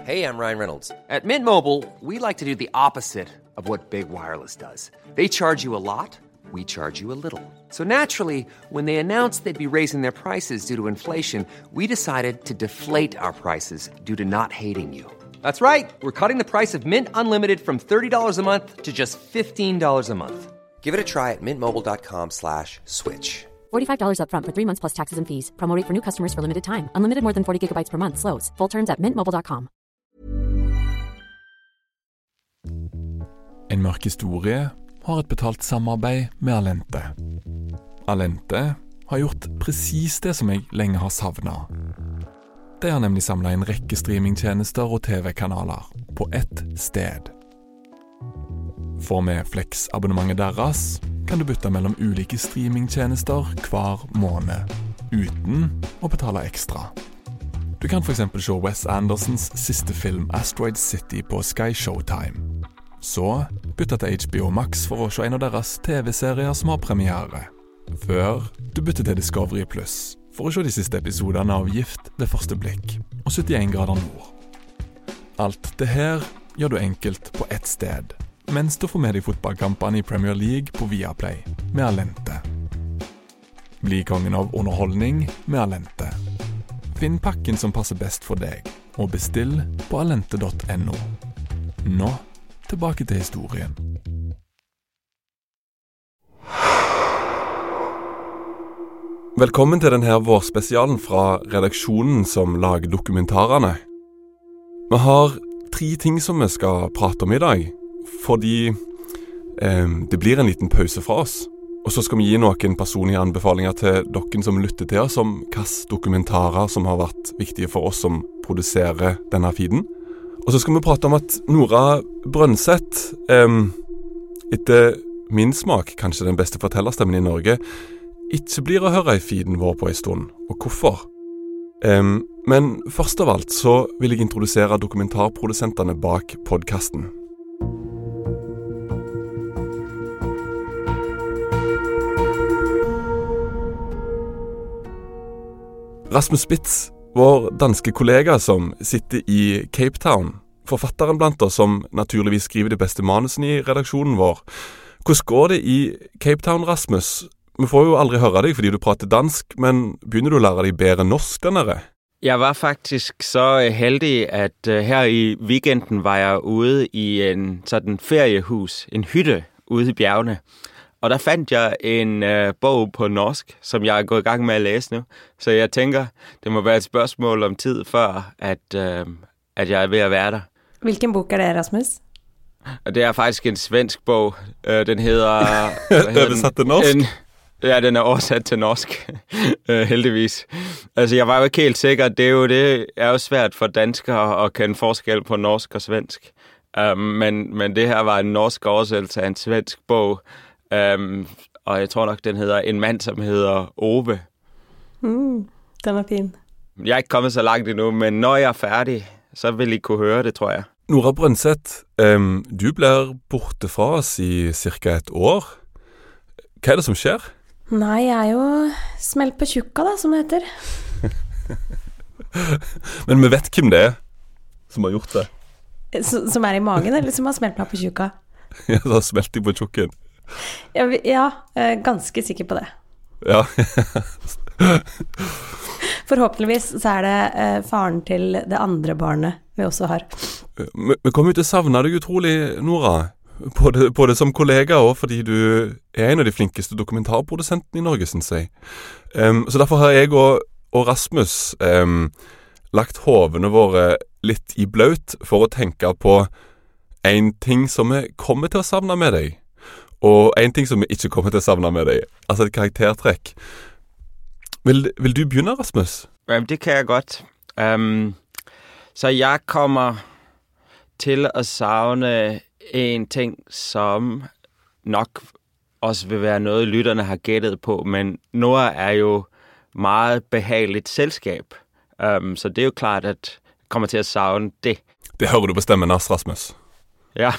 Hey, I'm Ryan Reynolds. At Mint Mobile, we like to do the opposite of what Big Wireless does. They charge you a lot, we charge you a little. So naturally, when they announced they'd be raising their prices due to inflation, we decided to deflate our prices due to not hating you. That's right. We're cutting the price of Mint Unlimited from $30 a month to just $15 a month. Give it a try at mintmobile.com/switch. $45 up front for 3 months plus taxes and fees. Promo rate for new customers for limited time. Unlimited more than 40 gigabytes per month. Slows full terms at mintmobile.com. En mørk historie har et betalt samarbeid med Allente. Allente har gjort precis det som jeg lenge har savnet. De har nemlig samlet en rekke streamingtjenester og TV-kanaler på ett sted. For med Flex-abonnementet deres kan du bytte mellom ulike streamingtjenester hver måned, uten å betale ekstra. Du kan for eksempel se Wes Andersons siste film Asteroid City på Sky Showtime. Så bytte til HBO Max for å se en av deres TV-serier som har premiere. Før du bytter til Discovery Plus for å se de siste episodene av Gift ved første blikk og 71 grader nord. Alt det her gjør du enkelt på ett sted, mens du får med deg fotballkampene i Premier League på Viaplay med Allente. Bli kongen av underholdning med Allente. Finn pakken som passer best for deg, og bestill på allente.no. Nå, tilbake til historien. Velkommen til denne vårspesialen fra redaksjonen som lager dokumentarene. Vi har 3 ting som vi skal prate om i dag, fordi det blir en liten pause fra oss. Og så skal vi gi noen personlige anbefalinger til dere som lytter til oss om hvilke dokumentarer som har vært viktige for oss som produserer denne feeden. Og så skal vi prate om at Nora Brønseth, etter min smak, kanskje den beste fortellerstemmen i Norge, ikke blir å høre i feeden vår på en stund, og hvorfor. Men først av alt så vil jeg introdusere dokumentarprodusentene bak podcasten. Rasmus Spitz, vår danske kollega som sitter i Cape Town, forfatteren blant oss som naturligvis skriver de beste manusene i redaksjonen vår. Hvordan går det i Cape Town, Rasmus? Vi får jo aldri høre deg fordi du prater dansk, men begynner du å lære deg bedre norsk denne? Jeg var faktisk så heldig, at her i weekenden var jeg ude i en sådan feriehus, en hytte ude i bjergene. Og der fandt jeg en bog på norsk, som jeg er gået i gang med at læse nu. Så jeg tænker, det må være et spørgsmål om tid før, at jeg er ved at være der. Hvilken bok er det, Rasmus? Og det er faktisk en svensk bog. Den hedder... Er det sat til norsk? Ja, den er oversat til norsk, heldigvis. Altså, jeg var jo ikke helt sikker. Det er jo svært for danskere at kende forskel på norsk og svensk. Men det her var en norsk oversættelse af en svensk bog, og jeg tror nok, den hedder En mand, som hedder Ove. Den er fin. Jeg er ikke kommet så langt endnu, men når jeg er færdig, så vil I kunne høre det, tror jeg. Nora Brønseth, du blir borte fra oss i cirka et år. Hva er det som skjer? Nei, jeg er jo smelt på tjukka da, som det heter. Men vi vet hvem det er som har gjort det. Som er i magen, eller som har smelt meg på tjukka? Ja, som har smelt deg på tjukken. Ja, ganske sikker på det. Ja. Forhåpentligvis så er det faren til det andre barnet vi også har. Vi kommer jo til å savne deg utrolig, Nora. Både som kollega og fordi du er en av de flinkeste dokumentarprodusentene i Norge, synes jeg. Så derfor har jeg og Rasmus lagt hovene våre litt i bløt for å tenke på en ting som vi kommer til å savne med deg, og en ting som vi ikke kommer til å savne med deg. Altså et karaktertrekk. Vil du begynne, Rasmus? Jamen, det kan jeg godt. Så jeg kommer til at savne en ting, som nok også vil være noget, lytterne har gættet på, men Nora er jo meget behageligt selskab. Så det er jo klart, at jeg kommer til at savne det. Det hører du på stemmen hans, Rasmus. Ja,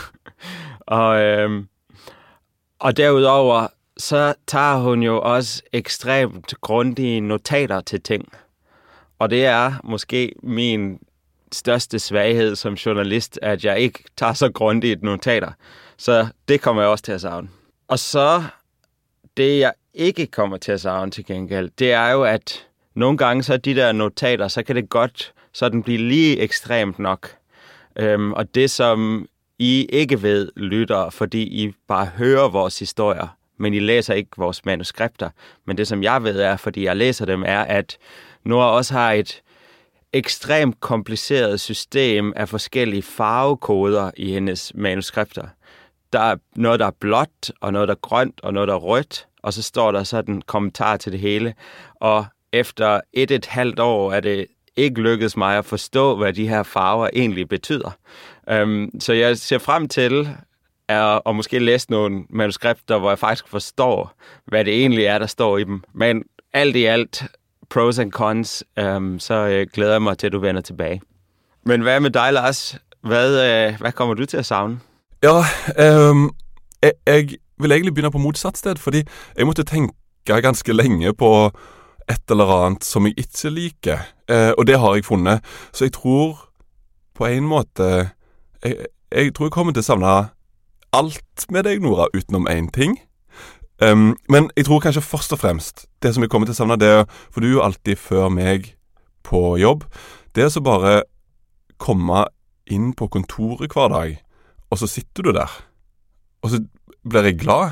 og derudover, så tager hun jo også ekstremt grundige notater til ting. Og det er måske min største svaghed som journalist, at jeg ikke tager så grundigt notater. Så det kommer jeg også til at savne. Og så det, jeg ikke kommer til at savne til gengæld, det er jo, at nogle gange så de der notater, så kan det godt sådan blive lige ekstremt nok. Og det, som I ikke ved, lytter, fordi I bare hører vores historier, men I læser ikke vores manuskripter. Men det, som jeg ved er, fordi jeg læser dem, er, at Nora også har et ekstremt kompliceret system af forskellige farvekoder i hendes manuskripter. Der er noget, der er blåt, og noget, der er grønt, og noget, der er rødt, og så står der sådan en kommentar til det hele. Og efter 1,5 år er det ikke lykkedes mig at forstå, hvad de her farver egentlig betyder. Så jeg ser frem til at måske læse nogle manuskripter, hvor jeg faktisk forstår, hvad det egentlig er, der står i dem. Men alt i alt, pros and cons, så glæder jeg mig til, at du vender tilbage. Men hvad med dig, Lars? Hvad kommer du til at savne? Ja, jeg vil egentlig begynne på motsatt sted, fordi jeg måtte tenke ganske lenge på et eller annet som jeg ikke liker, og det har jeg funnet. Så jeg tror på en måte, jeg tror jeg kommer til å savne alt med deg, Nora, utenom en ting. Men jeg tror kanskje først og fremst, det som jeg kommer til å savne, det er, for du er jo alltid før meg på jobb, det er så bare komme inn på kontoret hver dag, og så sitter du der, og så blir jeg glad.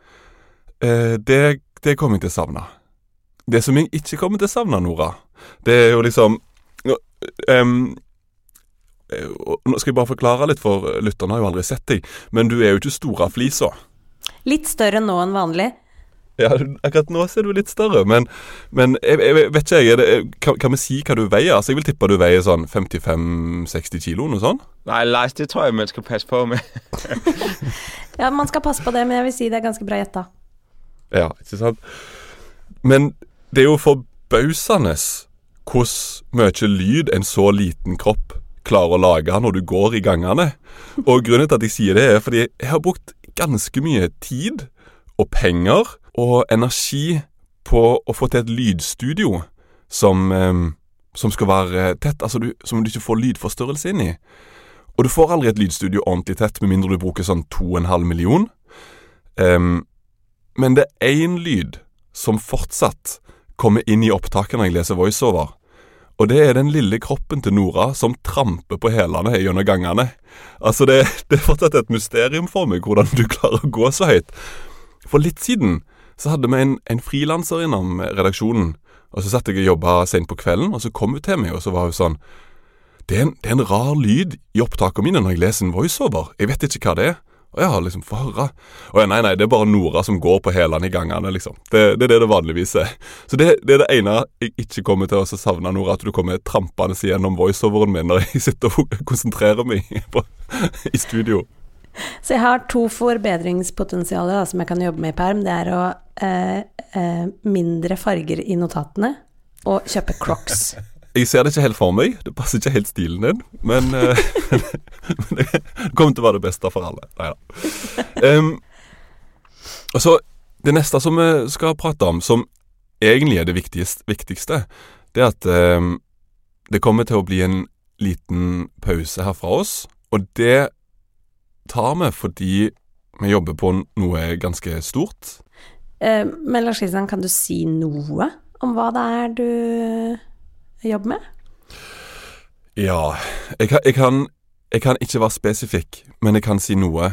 Det kommer jeg til å savne. Det som jeg ikke kommer til å savne, Nora, det er jo liksom nå skal jeg bare forklare litt, for lytterne har jo aldri sett deg, men du er jo ikke stor av flisa. Litt større nå enn vanlig. Ja, akkurat nå ser du litt større, men jeg vet ikke, kan vi si hva du veier? Altså, jeg vil tippe du veier sånn 55-60 kilo, noe sånn? Nej, Lars, det tror jeg, man skal passe på med. Ja, man skal passe på det, men jeg vil si det er ganske bra gjetta. Ja, ikke sant? Men det er jo forbausende hvordan mye lyd en så liten kropp klarer å lage når du går i gangene. Og grunnen til at jeg sier det er fordi jeg har brukt ganske mye tid og penger og energi på å få til et lydstudio som skal være tett, altså som du ikke får lydforstørrelse inn i. Og du får aldri et lydstudio ordentlig tett, med mindre du bruker sånn 2,5 million. Men det er en lyd som fortsatt kommer inn i opptaket når jeg leser voiceover. Og det er den lille kroppen til Nora som tramper på hælene gjennom gangene. Altså det er fortsatt et mysterium for meg hvordan du klarer å gå så høyt. For litt siden så hadde vi en frilanser innom redaksjonen, og så satt jeg og jobbet sent på kvelden, og så kom hun til meg, og så var hun sånn, det er en rar lyd i opptakene mine når jeg leser en voiceover. Jeg vet ikke hva det er. Og jeg har liksom få høre. Og nei, det er bare Nora som går på hælene i gangene, liksom. Det er det vanligvis er. Så det er det ene jeg ikke kommer til å savne, Nora, at du kommer trampende gjennom voiceoveren min når jeg sitter og konsentrerer meg i studio. Så jeg har 2 forbedringspotensialer som jeg kan jobbe med i perm. Det er å mindre farger i notatene og kjøpe Crocs. Jeg ser det ikke helt for meg, det passer ikke helt stilen din, men det kommer til å være det beste for alle. Neida. Og så, det neste som vi skal prate om, som egentlig er det viktigste, det er at det kommer til å bli en liten pause her fra oss, og det tar vi fordi vi jobber på noe ganske stort. Men Lars Kristian, kan du si noe om hva det er du jobber med? Ja, jeg kan ikke være spesifikk, men jeg kan si noe.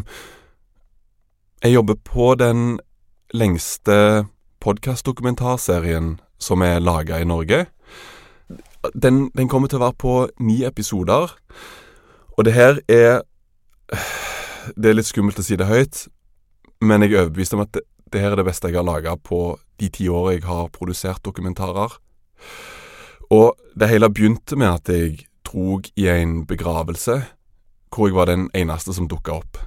Jeg jobber på den lengste podcast-dokumentarserien som er laget i Norge. Den kommer til å være på 9 episoder, og det her det er litt skummelt å si det høyt, men jeg er overbevist om at det her er det beste jeg har laget på de 10 år jeg har produsert dokumentarer. Og det hele begynte med at jeg drog i en begravelse, hvor jeg var den eneste som dukket opp.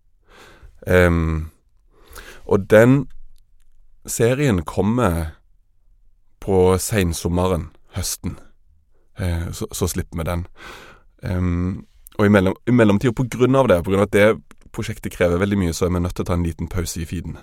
Og den serien kommer på sensommeren, høsten. Så slipper vi den. Og i mellomtiden, på grunn av at det prosjektet krever veldig mye, så er vi nødt til å ta en liten pause i feeden.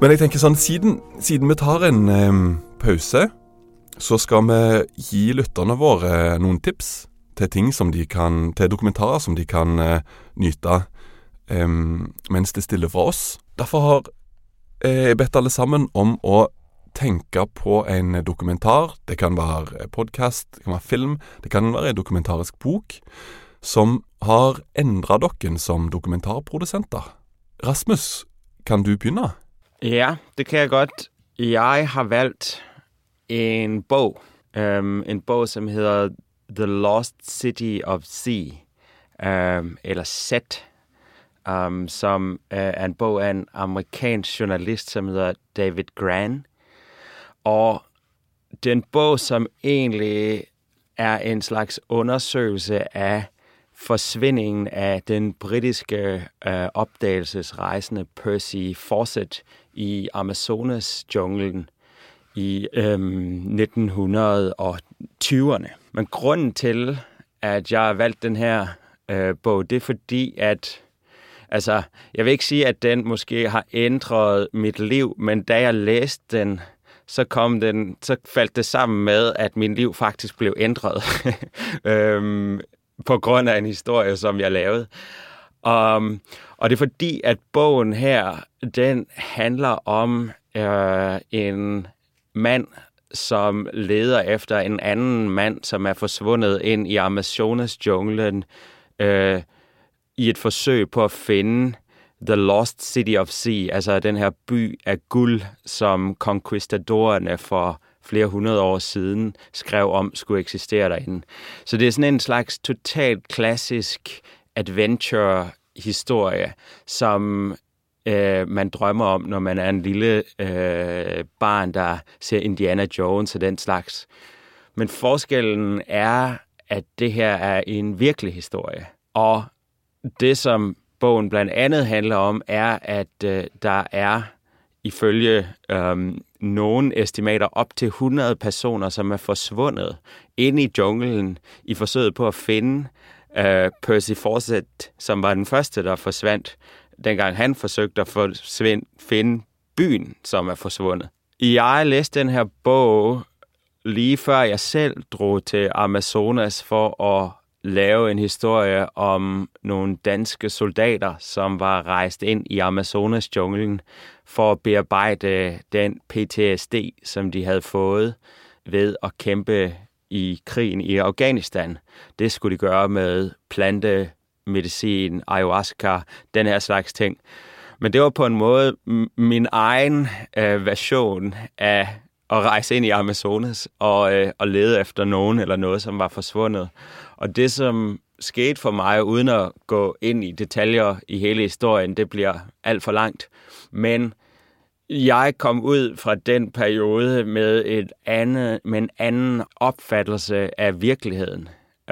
Men jeg tenker sånn, siden vi tar en pause, så skal vi gi lytterne våre noen tips til ting som de kan, til dokumentarer som de kan nyte mens de stiller for oss. Derfor har jeg bedt alle sammen om å tenke på en dokumentar. Det kan være podcast, det kan være film, det kan være en dokumentarisk bok som har endret dere som dokumentarprodusenter. Rasmus, kan du begynne? Ja, det kan jeg godt. Jeg har valgt en bog. En bog, som hedder The Lost City of Z, eller Z, som er en bog af en amerikansk journalist, som hedder David Grann. Og det er en bog, som egentlig er en slags undersøgelse af forsvindingen af den britiske opdagelsesrejsende Percy Fawcett i Amazonas-junglen i 1920'erne. Men grunden til, at jeg har valgt den her bog, det er fordi, at jeg vil ikke sige, at den måske har ændret mit liv, men da jeg læste den, så faldt det sammen med, at min liv faktisk blev ændret på grund af en historie, som jeg lavede. Og det er fordi, at bogen her, den handler om en mand, som leder efter en anden mand, som er forsvundet ind i Amazonas-junglen i et forsøg på at finde The Lost City of Z, altså den her by af guld, som conquistadorerne for flere hundrede år siden skrev om, skulle eksistere derinde. Så det er sådan en slags totalt klassisk adventure-historie, som man drømmer om, når man er en lille barn, der ser Indiana Jones og den slags. Men forskellen er, at det her er en virkelig historie. Og det, som bogen blandt andet handler om, er, at der er ifølge nogle estimater op til 100 personer, som er forsvundet inde i junglen i forsøget på at finde Percy Fawcett, som var den første, der forsvandt, dengang han forsøgte at finde byen, som er forsvundet. Jeg læste den her bog lige før jeg selv drog til Amazonas for at lave en historie om nogle danske soldater, som var rejst ind i Amazonas-junglen for at bearbejde den PTSD, som de havde fået ved at kæmpe i krigen i Afghanistan. Det skulle de gøre med plantemedicin, ayahuasca, den her slags ting. Men det var på en måde min egen version af at rejse ind i Amazonas og lede efter nogen eller noget, som var forsvundet. Og det, som skete for mig, uden at gå ind i detaljer i hele historien, det bliver alt for langt. Men jeg kom ud fra den periode med en anden opfattelse af virkeligheden.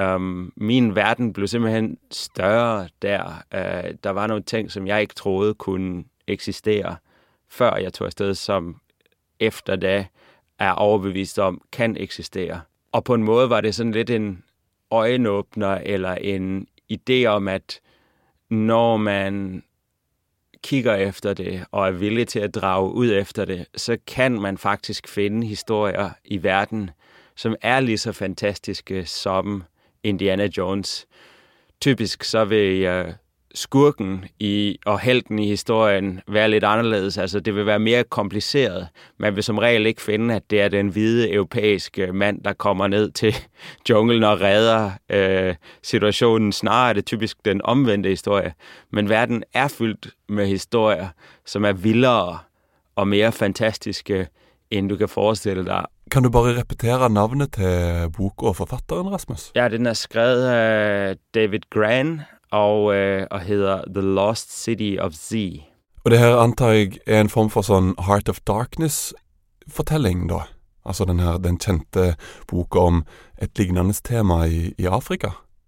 Min verden blev simpelthen større der. Der var nogle ting, som jeg ikke troede kunne eksistere, før jeg tog afsted, som efter da er overbevist om, kan eksistere. Og på en måde var det sådan lidt en øjenåbner, eller en idé om, at når man kigger efter det, og er villig til at drage ud efter det, så kan man faktisk finde historier i verden, som er lige så fantastiske som Indiana Jones. Typisk så vil skurken og helten i historien være lidt anderledes. Altså, det vil være mere kompliceret. Man vil som regel ikke finde, at det er den hvide europæiske mand, der kommer ned til junglen og redder situationen. Snarere er det typisk den omvendte historie. Men verden er fyldt med historier, som er vildere og mere fantastiske, end du kan forestille dig. Kan du bare repetere navnet til bok og forfatteren, Rasmus? Ja, den er skrevet af David Grann, og hedder The Lost City of Z. Og det her antar jeg er en form for sånn Heart of Darkness-fortelling da? Altså den kjente boka om et lignende tema i Afrika?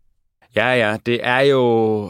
Ja, det er jo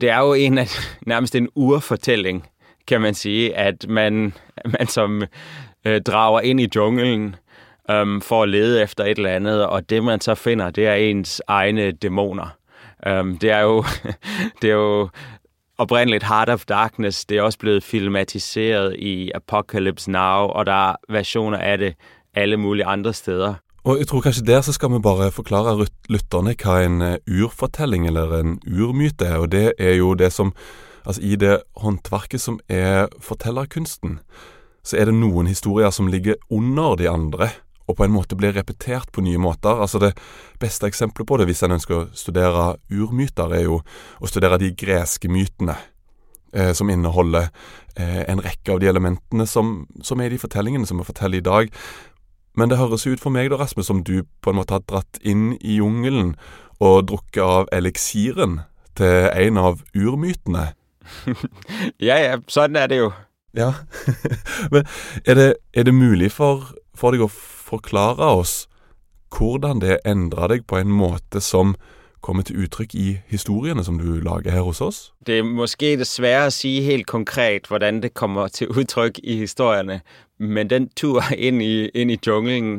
nærmest en urfortælling, kan man sige, at man som drager ind i junglen for at lede efter et eller andet, og det man så finder, det er ens egne dæmoner. Det er jo oprindeligt Heart of Darkness, det er også blevet filmatiseret i Apocalypse Now, og der er versioner af det alle mulige andre steder. Og jeg tror kanskje der så skal vi bare forklare lytterne hva en urfortelling eller en urmyte er, og det er jo det som, altså i det håndverket som er fortellerkunsten, så er det noen historier som ligger under de andre, og på en måte blir repetert på nye måter. Altså det beste eksempelet på det, hvis en ønsker å studere urmyter, er jo å studere de greske mytene, som inneholder en rekke av de elementene som er i de fortellingene som vi forteller i dag. Men det høres ut for meg da, Rasmus, som du på en måte har dratt inn i jungelen og drukket av eliksiren til en av urmytene. Ja, sådan er det jo. Ja, men er det mulig for deg å forklare oss hvordan det endrer deg på en måte som kommer til uttrykk i historiene som du lager her hos oss? Det er måske det svære at sige helt konkret, hvordan det kommer til udtryk i historierne, men den tur ind i junglen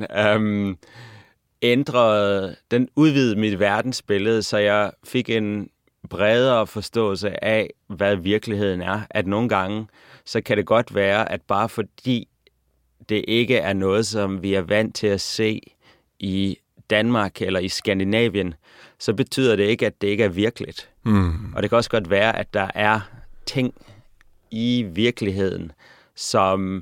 den udvidede mit verdensbillede, så jeg fik en bredere forståelse af, hvad virkeligheden er. At nogle gange, så kan det godt være, at bare fordi det ikke er noget, som vi er vant til at se i Danmark eller i Skandinavien, så betyder det ikke, at det ikke er virkeligt. Og det kan også godt være, at der er ting i virkeligheden, som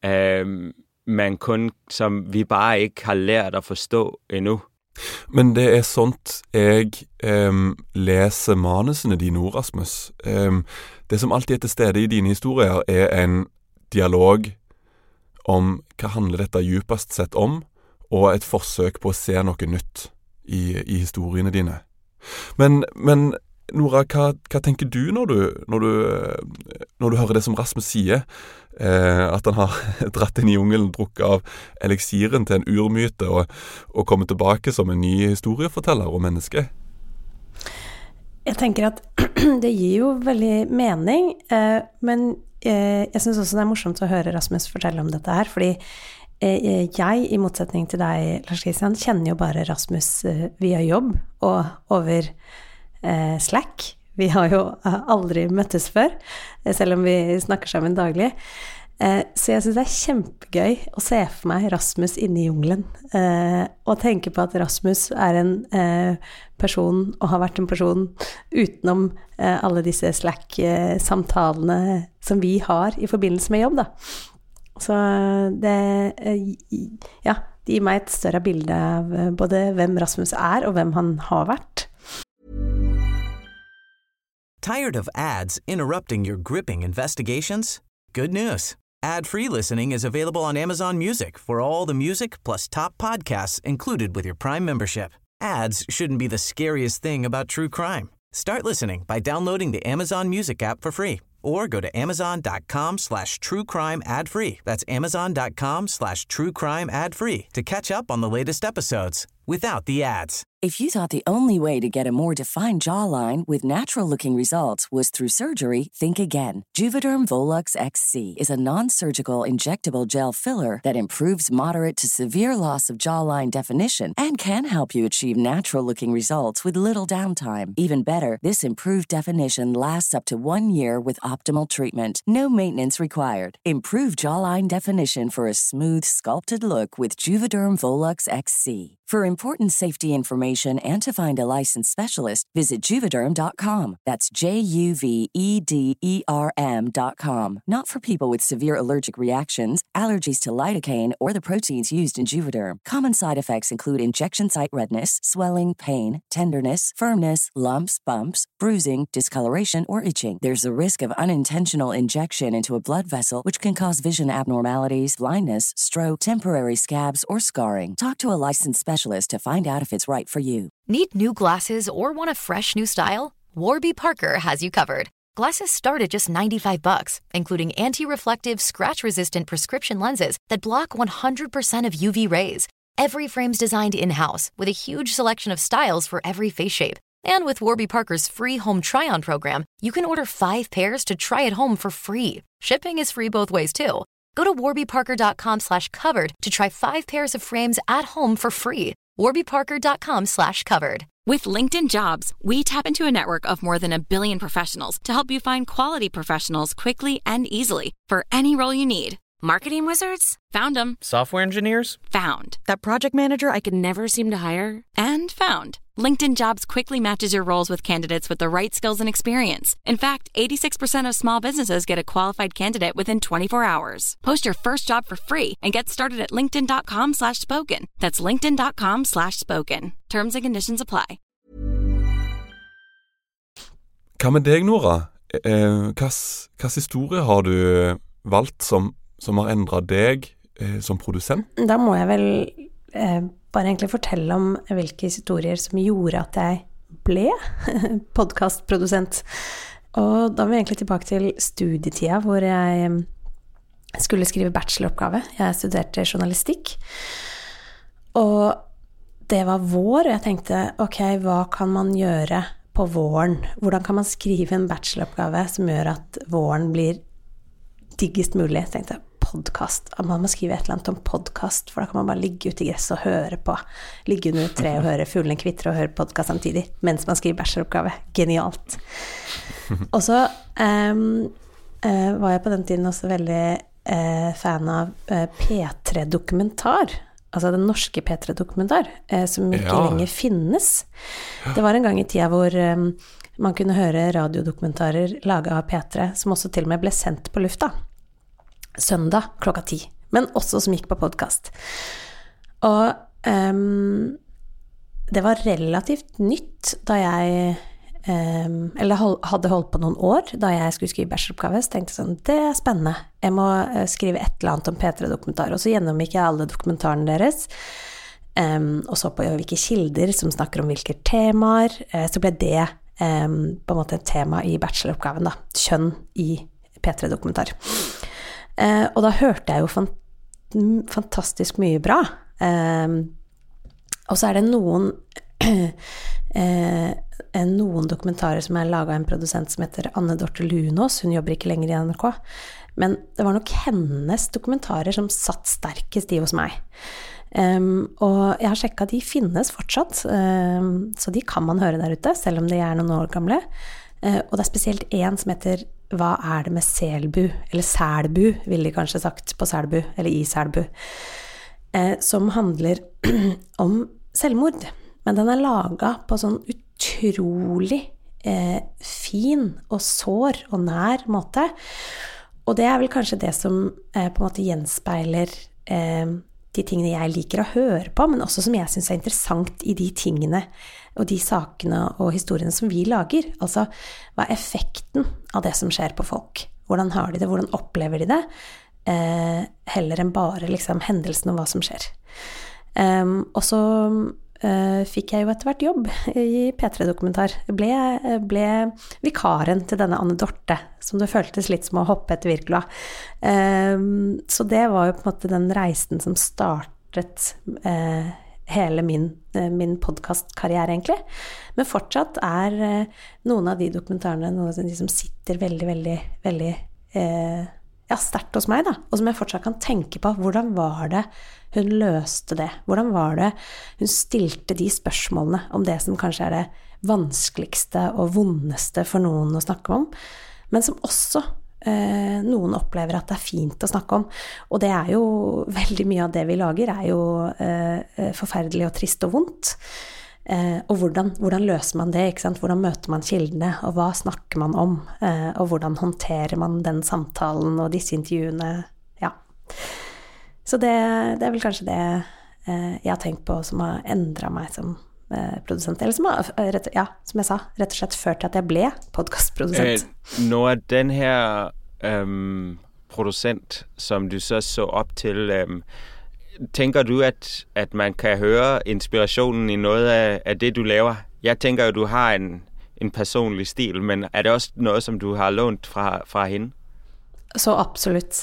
som vi bare ikke har lært at forstå endnu. Men det er sånt jeg leser manusene dine ord, Rasmus. Det som alltid er til stede i dine historier er en dialog om hva handler dette djupest sett om, og et forsøk på å se noe nytt i historiene dine. Men Nora, hva tenker du når du hører det som Rasmus sier, at han har dratt inn i jungelen, drukket av eliksiren til en urmyte og kommet tilbake som en ny historieforteller og menneske? Jeg tenker at det gir jo veldig mening, men jeg synes også det er morsomt å høre Rasmus fortelle om dette her, fordi jeg, i motsetning til deg, Lars Christian, kjenner jo bare Rasmus via jobb og over Slack. Vi har jo aldri møttes før, selv om vi snakker sammen daglig. Så jeg synes det er kjempegøy å se for meg Rasmus inne i jungelen, og tenke på at Rasmus er en person, og har vært en person utenom alle disse Slack-samtalene som vi har i forbindelse med jobb, da. Så det gir meg et større bilde av både hvem Rasmus er, og hvem han har vært. Tired of ads interrupting your gripping investigations? Good news. Ad-free listening is available on Amazon Music for all the music plus top podcasts included with your Prime membership. Ads shouldn't be the scariest thing about true crime. Start listening by downloading the Amazon Music app for free or go to amazon.com/truecrime ad-free. That's amazon.com/truecrime ad-free to catch up on the latest episodes without the ads. If you thought the only way to get a more defined jawline with natural-looking results was through surgery, think again. Juvederm Volux XC is a non-surgical injectable gel filler that improves moderate to severe loss of jawline definition and can help you achieve natural-looking results with little downtime. Even better, this improved definition lasts up to 1 year with optimal treatment. No maintenance required. Improve jawline definition for a smooth, sculpted look with Juvederm Volux XC. For important safety information and to find a licensed specialist, visit Juvederm.com. That's JUVEDERM.com. Not for people with severe allergic reactions, allergies to lidocaine, or the proteins used in Juvederm. Common side effects include injection site redness, swelling, pain, tenderness, firmness, lumps, bumps, bruising, discoloration, or itching. There's a risk of unintentional injection into a blood vessel, which can cause vision abnormalities, blindness, stroke, temporary scabs, or scarring. Talk to a licensed specialist to find out if it's right for you. Need new glasses or want a fresh new style? Warby Parker has you covered. Glasses start at just $95, including anti-reflective, scratch-resistant prescription lenses that block 100% of UV rays. Every frame's designed in-house with a huge selection of styles for every face shape. And with Warby Parker's free home try-on program, you can order 5 pairs to try at home for free. Shipping is free both ways, too. Go to warbyparker.com/covered to try 5 pairs of frames at home for free. warbyparker.com/covered. With LinkedIn Jobs, we tap into a network of more than 1 billion professionals to help you find quality professionals quickly and easily for any role you need. Marketing wizards? Found them. Software engineers? Found. That project manager I could never seem to hire? And found. LinkedIn Jobs quickly matches your roles with candidates with the right skills and experience. In fact, 86% of small businesses get a qualified candidate within 24 hours. Post your first job for free and get started at linkedin.com/spoken. That's linkedin.com/spoken. Terms and conditions apply. Hva med deg, Nora? Hvilken historie har du valgt som har endret deg som produsent? Da må jeg vel bare egentlig fortelle om hvilke historier som gjorde at jeg ble podcastprodusent. Og da må vi egentlig tilbake til studietida, hvor jeg skulle skrive bacheloroppgave. Jeg studerte journalistikk. Og det var vår, og jeg tenkte, ok, hva kan man gjøre på våren? Hvordan kan man skrive en bacheloroppgave som gjør at våren blir diggest mulig? Jeg tenkte, podcast. Man må skrive et eller annet om podcast, for da kan man bare ligge ute i gresset og høre på. Ligge under et tre og høre fuglene kvitre og høre podcast samtidig, mens man skriver bacheloroppgave. Genialt. Og så var jeg på den tiden også veldig fan av P3-dokumentar. Altså den norske P3-dokumentar, som ikke lenger finnes. Det var en gang i tida hvor man kunne høre radiodokumentarer laget av P3, som også til og med ble sendt på lufta. Søndag klokka 10, men også som gikk på podcast. Og det var relativt nytt da jeg eller hadde holdt på noen år da jeg skulle skrive bacheloroppgave, så tenkte jeg sånn, det er spennende, jeg må skrive et eller annet om P3-dokumentar, og så gjennomgikk jeg alle dokumentarene deres, og så på hvilke kilder som snakker om hvilke temaer, så ble det på en måte et tema i bacheloroppgaven da, kjønn i P3-dokumentar. Og da hørte jeg jo fantastisk mye bra. Og så er det noen dokumentarer som er laget av en produsent som heter Anne Dorte Lunås. Hun jobber ikke lenger i NRK. Men det var nok hennes dokumentarer som satt sterkest i hos meg. Og jeg har sjekket at de finnes fortsatt, så de kan man høre der ute, selv om de er noen år gamle. Og det er spesielt en som heter Hva er det med Selbu? Eller Selbu, ville de kanskje sagt på Selbu, eller i Selbu. Som handler om selvmord. Men den er laget på sånn utrolig fin og sår og nær måte. Og det er vel kanskje det som på en måte gjenspeiler de tingene jeg liker å høre på, men også som jeg synes er interessant i de tingene og de sakene og historiene som vi lager. Altså, hva er effekten av det som skjer på folk? Hvordan har de det? Hvordan opplever de det? Heller enn bare liksom, hendelsen og hva som skjer. Og så fikk jeg jo etter hvert jobb i P3-dokumentar. Jeg ble vikaren til denne Anne Dorte, som det føltes litt som å hoppe etter Wirkola. Så det var jo på en måte den reisen som startet hele min podcastkarriere egentlig. Men fortsatt er noen av de dokumentarene noe av de som sitter veldig, veldig, veldig sterkt hos meg da, og som jeg fortsatt kan tenke på. Hvordan var det hun løste det? Hvordan var det hun stilte de spørsmålene om det som kanskje er det vanskeligste og vondeste for noen å snakke om, men som også noen opplever at det er fint å snakke om. Og det er jo veldig mye av det vi lager er jo forferdelig og trist og vondt. Og hvordan løser man det, ikke sant? Hvordan møter man kildene, og hva snakker man om, og hvordan håndterer man den samtalen og disse intervjuene, ja. Så det er vel kanskje det jeg har tenkt på som har endret meg som produsent, eller som har, som jeg sa, rett og slett ført til at jeg ble podcastprodusent. Når den her producent, som du så opp til, tænker du, at man kan høre inspirationen i noget af det, du laver? Jeg tænker jo, du har en personlig stil, men er det også noget, som du har lånt fra hende? Så absolutt.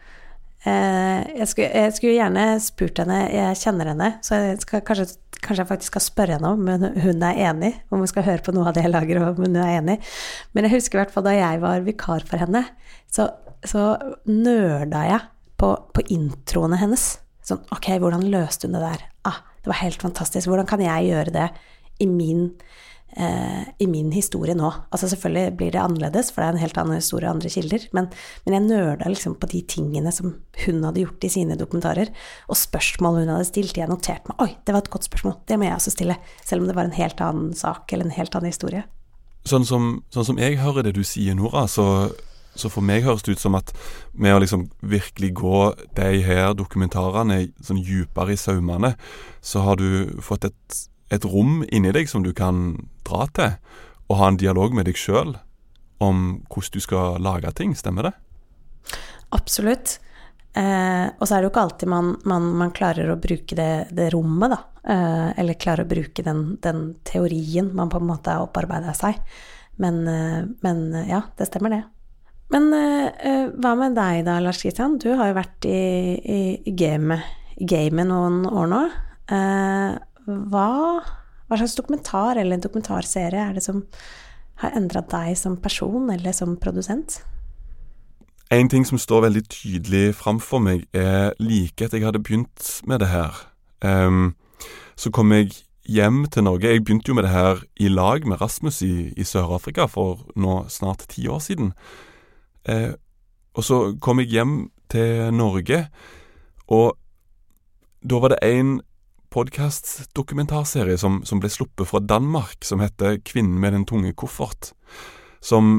Jeg skulle gjerne spurt henne, jeg kjenner henne, så jeg skal, kanskje jeg faktisk skal spørre henne om hun er enig, om hun skal høre på noe av det jeg lager, og om hun er enig. Men jeg husker i hvert fall da jeg var vikar for henne, så nørda jeg på introene hennes. Sånn, ok, hvordan løste hun det der? Det var helt fantastisk. Hvordan kan jeg gjøre det i min historie nå. Altså selvfølgelig blir det annerledes, for det en helt annen historie og andre kilder, men jeg nerda liksom på de tingene som hun hadde gjort I sine dokumentarer, og spørsmål hun hadde stilt. Jeg noterte meg, oi, det var et godt spørsmål, det må jeg også stille, selv om det var en helt annen sak eller en helt annen historie. Sånn som jeg hører det du sier, Nora, så for meg høres det ut som at med å liksom virkelig gå de her dokumentarene sånn djupere I saumene, så har du fått et rom inni deg som du kan dra til, og ha en dialog med deg selv om hvordan du skal lage ting, stemmer det? Absolutt. Og så det jo ikke alltid man klarer å bruke det rommet da, eller klarer å bruke den teorien man på en måte har opparbeidet seg. Men ja, det stemmer det. Men hva med deg da, Lars Christian? Du har jo vært I gamet noen år nå. Hva slags dokumentar eller dokumentarserie det som har endret deg som person eller som produsent? En ting som står veldig tydelig framfor meg like etter jeg hadde begynt med det her. Så kom jeg hjem til Norge. Jeg begynte jo med det her I lag med Rasmus I Sør-Afrika for nå snart 10 år siden. Og så kom jeg hjem til Norge, og da var det en podcast-dokumentarserie som ble sluppet fra Danmark, som heter Kvinnen med den tunge koffert, som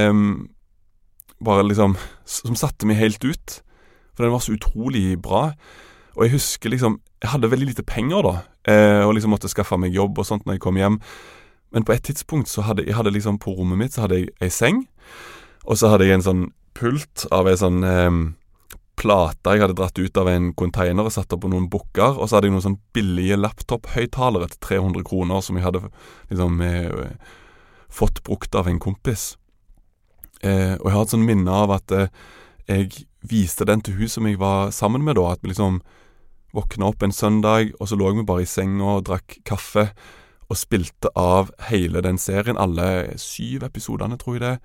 bare liksom, som satte meg helt ut, for den var så utrolig bra, og jeg husker liksom, jeg hadde veldig lite penger da, og liksom måtte skaffe meg jobb og sånt når jeg kom hjem, men på et tidspunkt så hadde jeg liksom på rommet mitt, så hadde jeg en seng, og så hadde jeg en sånn pult av en sånn plate jeg hadde dratt ut av en container og satt opp på noen bukker, og så hadde jeg noen sånn billige laptop-høytalere til 300 kroner som jeg hadde liksom fått brukt av en kompis. Og jeg har et sånn minne av at jeg viste den til hun som jeg var sammen med da, at vi liksom våkna opp en søndag, og så lå vi bare I senga og drakk kaffe, og spilte av hele den serien, alle 7 episodene tror jeg det,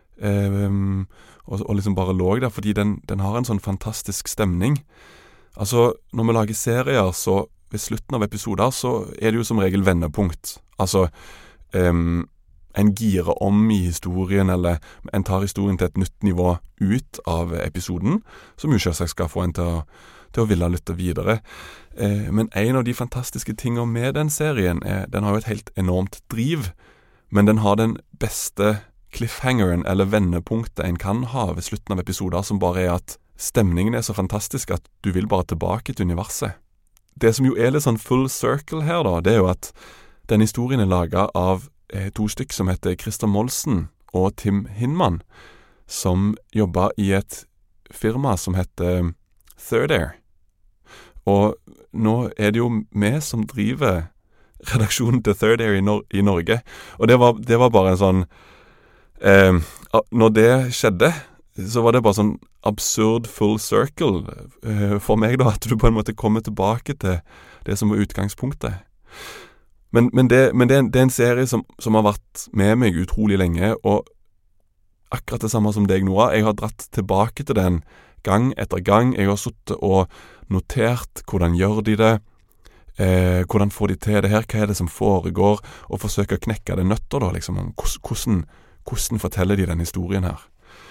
og liksom bare lå der, fordi den har en sånn fantastisk stemning. Altså, når vi lager serier, så ved slutten av episoder, så det jo som regel vendepunkt. Altså, en girer om I historien, eller en tar historien til et nytt nivå ut av episoden, som jo selvsagt skal få en til å ville lytte videre. Men en av de fantastiske tingene med den serien, den har jo et helt enormt driv, men den har den beste cliffhangeren eller vendepunktet en kan ha ved slutten av episoder, som bare at stemningen så fantastisk at du vil bare tilbake til universet. Det som jo litt sånn full circle her da, det jo at den historien laget av 2 stykk som heter Christer Molsen og Tim Hinman, som jobbet I et firma som heter Third Air. Og nå det jo vi som driver redaksjonen til Third Air I Norge, og det var bare en sånn når det skjedde, så var det bare sånn absurd full circle for meg da, at du på en måte kommer tilbake til det som var utgangspunktet. Men det en serie som har vært med meg utrolig lenge, og akkurat det samme som deg, Nora. Jeg har dratt tilbake til den gang etter gang. Jeg har suttet og notert hvordan gjør de det, hvordan får de til det her, hva det som foregår, og forsøke å knekke det nøtter da, liksom, hvordan forteller de den historien her.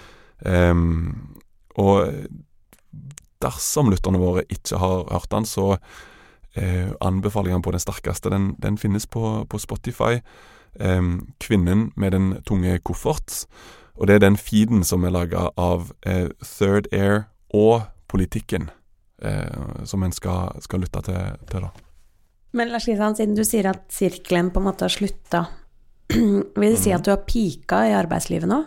Og dersom lytterne våre ikke har hørt den, så anbefaler jeg den på den sterkeste. Den finnes på Spotify. Kvinnen med den tunge koffert. Og det den feeden som laget av Third Air og Politikken, som en skal lytte til da. Men Lars Christian, siden du sier at sirkelen på en måte har sluttet, vil du si at du har pika I arbeidslivet nå?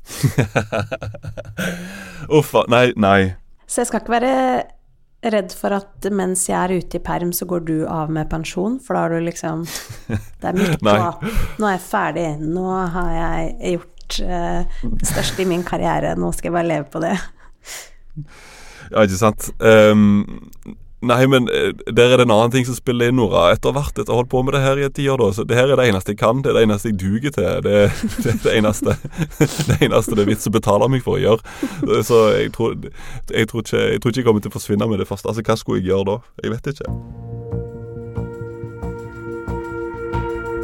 Uffa, nei. Så jeg skal ikke være redd for at mens jeg ute I perm, så går du av med pensjon, for da har du liksom, det midt på, nå jeg ferdig, nå har jeg gjort det største I min karriere, nå skal jeg bare leve på det. Ja, ikke sant. Nei, men der det en annen ting som spiller I Nora etter hvert, etter å holde på med det her I 10 år da, så det her det eneste jeg kan, det det eneste jeg duger til, det eneste det vits å betale meg for å gjøre, så jeg tror ikke jeg kommer til å forsvinne med det første. Altså, hva skulle jeg gjøre da? Jeg vet ikke.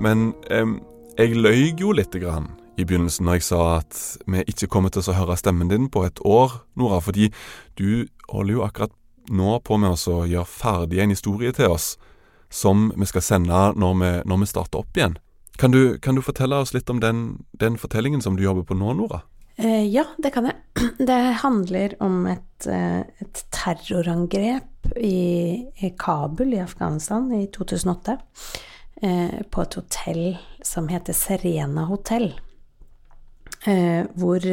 Men jeg løy jo litt grann i begynnelsen når jeg sa at vi ikke kommer til å høre stemmen din på et år, Nora, fordi du holder jo akkurat nå på med oss å gjøre ferdig en historie til oss som vi skal sende når vi starter opp igjen. Kan du fortelle oss litt om den fortellingen som du jobber på nå, Nora? Ja, det kan jeg. Det handler om et terrorangrep i Kabul i Afghanistan i 2008 på et hotell som heter Serena Hotel, hvor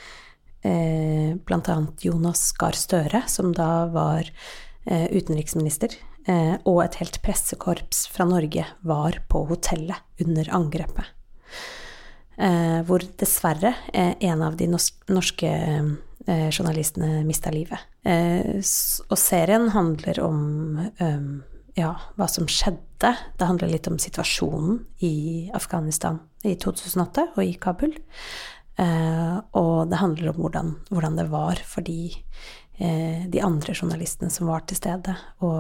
blant annet Jonas Gahr Støre, som da var utenriksminister, og et helt pressekorps fra Norge var på hotellet under angrepet. Hvor dessverre en av de norske journalistene mistet livet. Og serien handler om hva som skjedde. Det handler litt om situasjonen i Afghanistan i 2008 og i Kabul. Og det handler om hvordan det var for de andre journalistene som var til stede.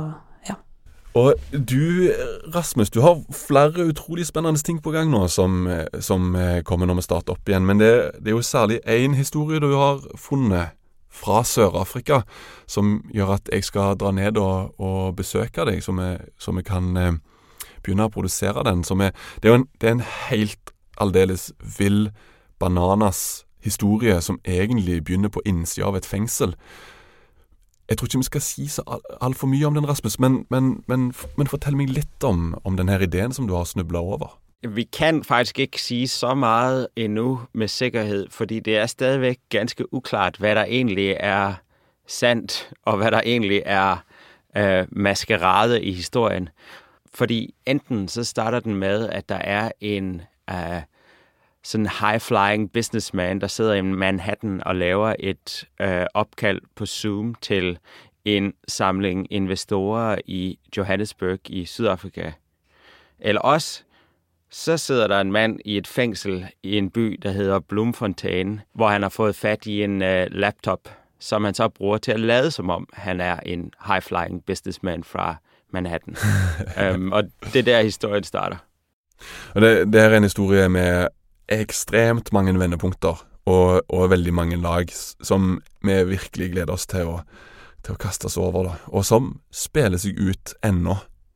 Og du, Rasmus, du har flere utrolig spennende ting på gang nå som kommer når vi starter opp igjen, men det er jo særlig en historie du har funnet fra Sør-Afrika som gjør at jeg skal dra ned og besøke deg, så vi kan begynne å produsere den. Det er en helt aldeles vill bananas historie som egentlig begynner på innsida av et fengsel. Jeg tror ikke vi skal si så alt for mye om den, Rasmus, men fortell meg litt om denne ideen som du har snublet over. Vi kan faktisk ikke sige så meget endnu med sikkerhed, fordi det er stadigvæk ganske uklart, hvad der egentlig er sandt, og hvad der egentlig er maskerade i historien. Fordi enten så starter den med, at der er en sådan high-flying businessman, der sidder i Manhattan og laver et opkald på Zoom til en samling investorer i Johannesburg i Sydafrika. Eller også, så sidder der en mand i et fængsel i en by, der hedder Bloemfontein, hvor han har fået fat i en laptop, som han så bruger til at lade som om, han er en high-flying businessman fra Manhattan. Og det er der historien starter. Og det er en historie med ekstremt mange vendepunkter og veldig mange lag som vi virkelig gleder oss til å kaste oss over, da. Og som spiller seg ut ennå.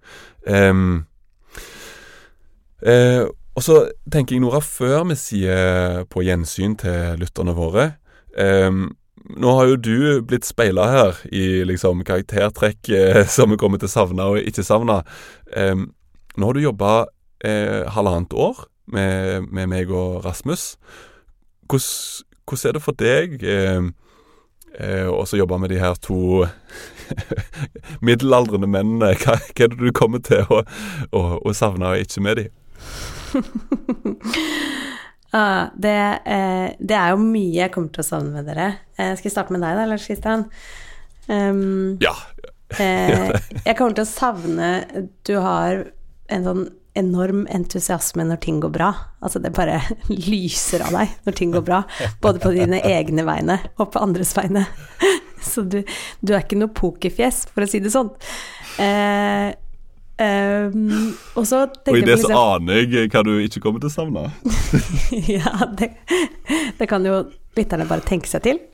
Og så tenker jeg, Nora, før vi sier på gjensyn til lytterne våre, nå har jo du blitt speilet her i liksom karaktertrekk som vi kommer til å savne og ikke savne. Nå har du jobbet 1,5 år med meg og Rasmus. Hvordan er det for deg å jobbe med de her 2 middelaldrende mennene? Hva er det du kommer til å savne og ikke med de? Det er jo mye jeg kommer til å savne med dere. Skal vi starte med deg da, Lars Kristian? Ja. Jeg kommer til å savne, du har en sånn enorm entusiasme når ting går bra. Altså det bare lyser av deg når ting går bra, både på dine egne vegne og på andres vegne. Så du er ikke noe pokerfjes, for å si det sånn. Og i det så aner jeg hva du ikke kommer til å savne. Ja, det kan jo lytterne bare tenke seg til.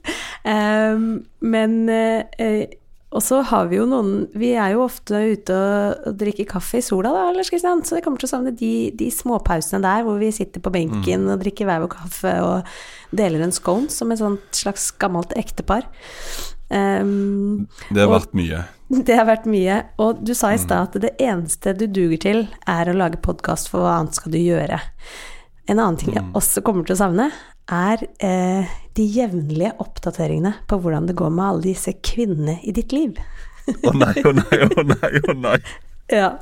Og så har vi jo vi er jo ofte ute og drikker kaffe i sola da, Lars Kristian, så det kommer til å savne de småpausene der, hvor vi sitter på benken og drikker hver vår kaffe og deler en scone som et sånt slags gammelt ektepar. Det har vært mye. Det har vært mye, og du sa i sted at det eneste du duger til er å lage podcast, for hva annet skal du gjøre? En annen ting jeg også kommer til å savne er de jevnlige oppdateringene på hvordan det går med alle disse kvinnene i ditt liv. Å nei. Ja.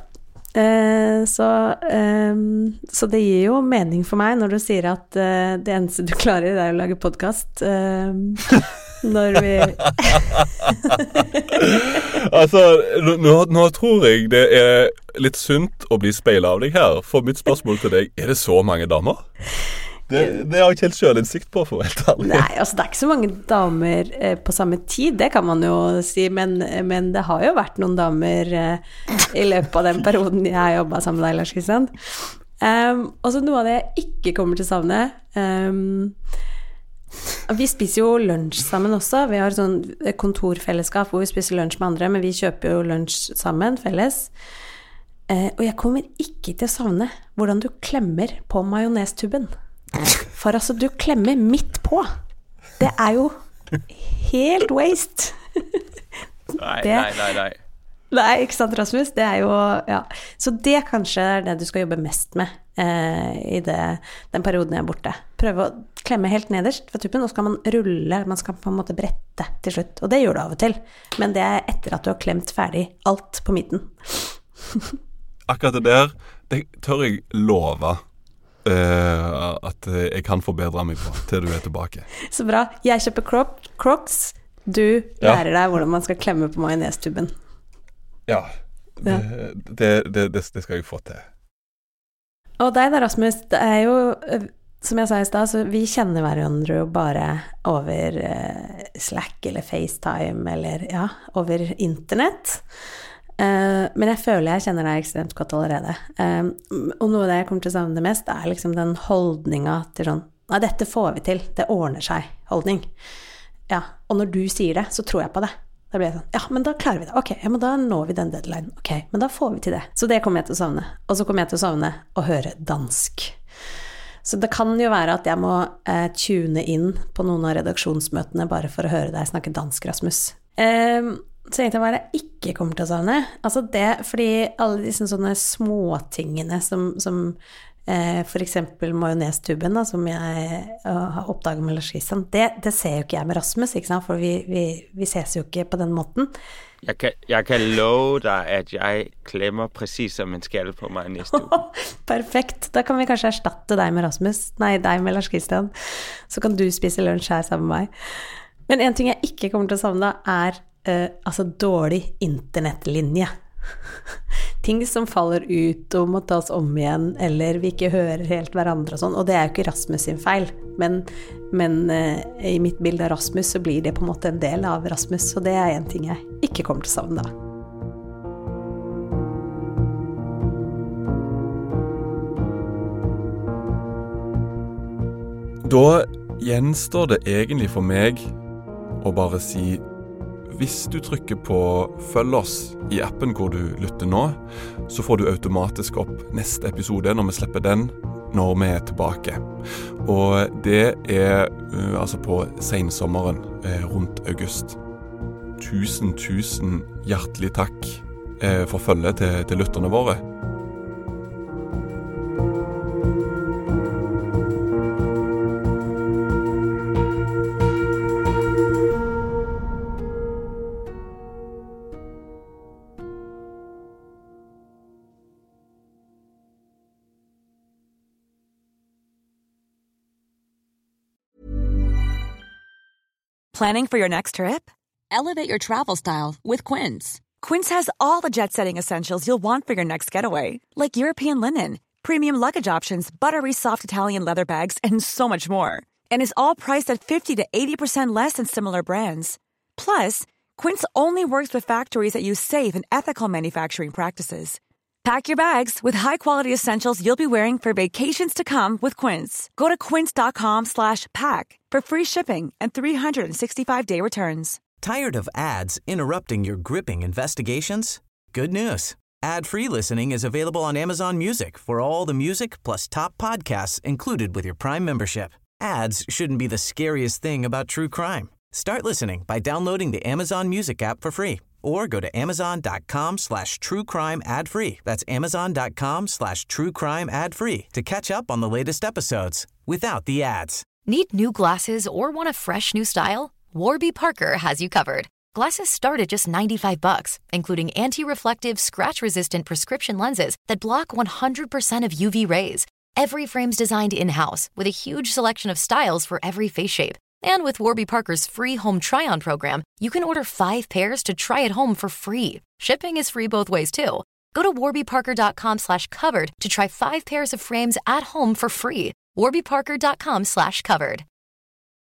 Så det gir jo mening for meg når du sier at det eneste du klarer er å lage podcast når vi Altså, nå tror jeg det er litt sunt å bli speilet av deg her. For mitt spørsmål til deg, er det så mange damer? Det har jeg ikke helt selvinnsikt på, for helt ærlig. Nei, altså det er ikke så mange damer på samme tid, det kan man jo si, men det har jo vært noen damer i løpet av den perioden jeg har jobbet sammen med deg, Lars Kristian. Og så noe av det jeg ikke kommer til å savne. Vi spiser jo lunsj sammen også. Vi har sånn kontorfellesskap hvor vi spiser lunsj med andre, men vi kjøper jo lunsj sammen, felles. Og jeg kommer ikke til å savne hvordan du klemmer på majonestuben. For altså, du klemmer midt på. Det jo helt waste. Nei. Nei, ikke sant, Rasmus? Det jo, ja. Så det kanskje det du skal jobbe mest med i den perioden jeg borte. Prøve å klemme helt nederst ved tuppen, og så skal man rulle, man skal på en måte brette til slutt. Og det gjør du av og til, men det etter at du har klemt ferdig alt på midten. Akkurat det der, det tør jeg love at jeg kan forbedre meg på til du tilbake. Så bra. Jeg kjøper Crocs. Du lærer deg hvordan man skal klemme på majonestuben. Ja, det skal jeg få til. Og deg da, Rasmus, det jo, som jeg sa i sted, så vi kjenner hverandre jo bare over Slack eller FaceTime, eller over internett. Men jeg føler jeg kjenner deg ekstremt godt allerede. Og noe av det jeg kommer til å savne mest, liksom den holdningen til sånn, nei, dette får vi til, det ordner seg, holdning. Ja, og når du sier det, så tror jeg på det. Da blir jeg sånn, ja, men da klarer vi det. Ok, ja, men da når vi den deadline. Ok, men da får vi til det. Så det kommer jeg til å savne. Og så kommer jeg til å savne å høre dansk. Så det kan jo være at jeg må tune inn på noen av redaksjonsmøtene bare for å høre deg snakke dansk, Rasmus. Så egentlig hva jeg ikke kommer til å savne. Altså det, fordi alle disse sånne småtingene som for eksempel majonestuben da, som jeg har oppdaget med Lars Christian, det ser jo ikke jeg med Rasmus, ikke sant? For vi ses jo ikke på den måten. Jeg kan love deg at jeg klemmer precis som en skal på majonestuben. Perfekt, da kan vi kanskje erstatte deg med Rasmus, nei, deg med Lars Christian, så kan du spise lunsj her sammen med meg. Men en ting jeg ikke kommer til å savne altså dårlig internettlinje. Ting som faller ut og må tas om igjen, eller vi ikke hører helt hverandre og sånn, og det jo ikke Rasmus sin feil, men i mitt bilde av Rasmus så blir det på en måte en del av Rasmus, så det en ting jeg ikke kommer til å savne da. Da gjenstår det egentlig for meg å bare si, hvis du trykker på følg oss i appen hvor du lytter nå, så får du automatisk opp neste episode når vi slipper den, når vi tilbake. Og det altså på sensommeren rundt august. Tusen hjertelig takk for følget til lytterne våre. Planning for your next trip? Elevate your travel style with Quince. Quince has all the jet-setting essentials you'll want for your next getaway, like European linen, premium luggage options, buttery soft Italian leather bags, and so much more. And is all priced at 50 to 80% less than similar brands. Plus, Quince only works with factories that use safe and ethical manufacturing practices. Pack your bags with high-quality essentials you'll be wearing for vacations to come with Quince. Go to quince.com/pack for free shipping and 365-day returns. Tired of ads interrupting your gripping investigations? Good news. Ad-free listening is available on Amazon Music for all the music plus top podcasts included with your Prime membership. Ads shouldn't be the scariest thing about true crime. Start listening by downloading the Amazon Music app for free. Or go to amazon.com/truecrime ad-free. That's amazon.com/truecrime ad-free to catch up on the latest episodes without the ads. Need new glasses or want a fresh new style? Warby Parker has you covered. Glasses start at just $95, including anti-reflective, scratch-resistant prescription lenses that block 100% of UV rays. Every frame's designed in-house with a huge selection of styles for every face shape. And with Warby Parker's free home try-on program, you can order 5 pairs to try at home for free. Shipping is free both ways, too. Go to warbyparker.com/covered to try 5 pairs of frames at home for free. warbyparker.com/covered.